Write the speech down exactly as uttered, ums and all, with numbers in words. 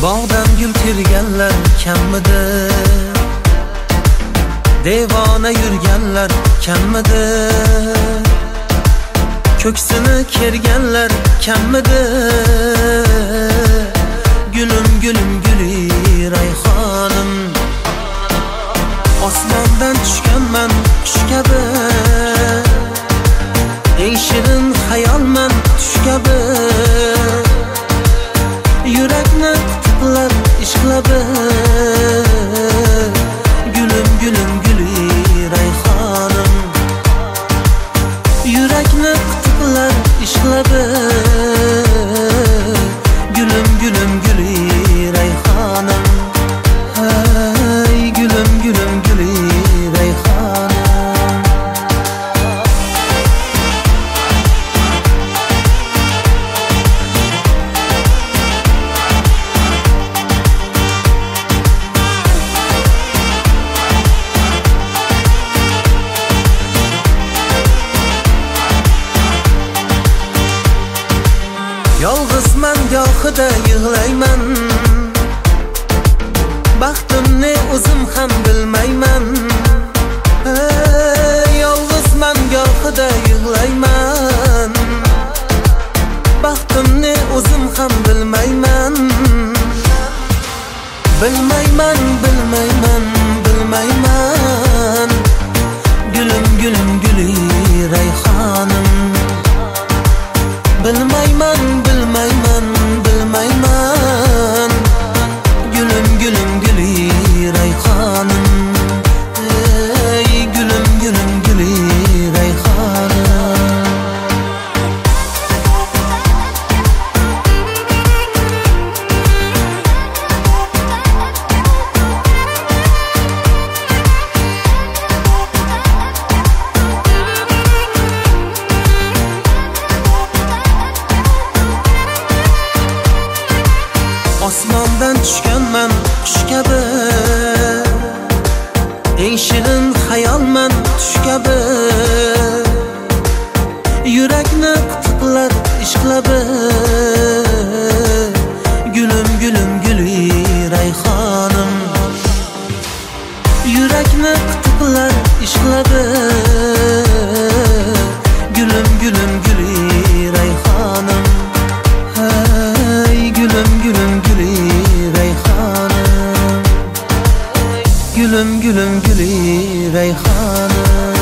Bog'dan gul terganlar kammidi? Devona yurganlar kammidi? Ko'ksini kerganlar kammidi? Gülüm gülüm guli rayhonim, osmondan tushganman qush kabi. Eng shirin xayolman tush kabi. Yurakni qitiqlar ishqlabi. Gülüm gülüm guli rayhonim, yurakni qitiqlar ishqlabi. Gülüm gülüm guli rayhonim, hey gülüm gülüm guli rayhonim. Yolg'izman gohida yig'layman, baxtimni o'zim ham bilmayman. Hey, yolg'izman gohida yig'layman, baxtimni o'zim ham bilmayman. Bilmayman, bilmayman, bilmayman. Gülüm gülüm guli rayhonim, bilmayman, bilmayman, bilmayman. Gülüm gülüm guli rayhonim, ey gülüm gülüm guli rayhonim. Osmondan tushganman qush kabi. Eng shirin xayolman tush kabi. Yurakni qitiqlar ishqlabi. Gülüm gülüm guli rayhonim, yurakni qitiqlar ishqlabi. Gülüm gülüm guli rayhonim, hey gülüm gülüm guli rayhonim. Gülüm gülüm guli rayhonim.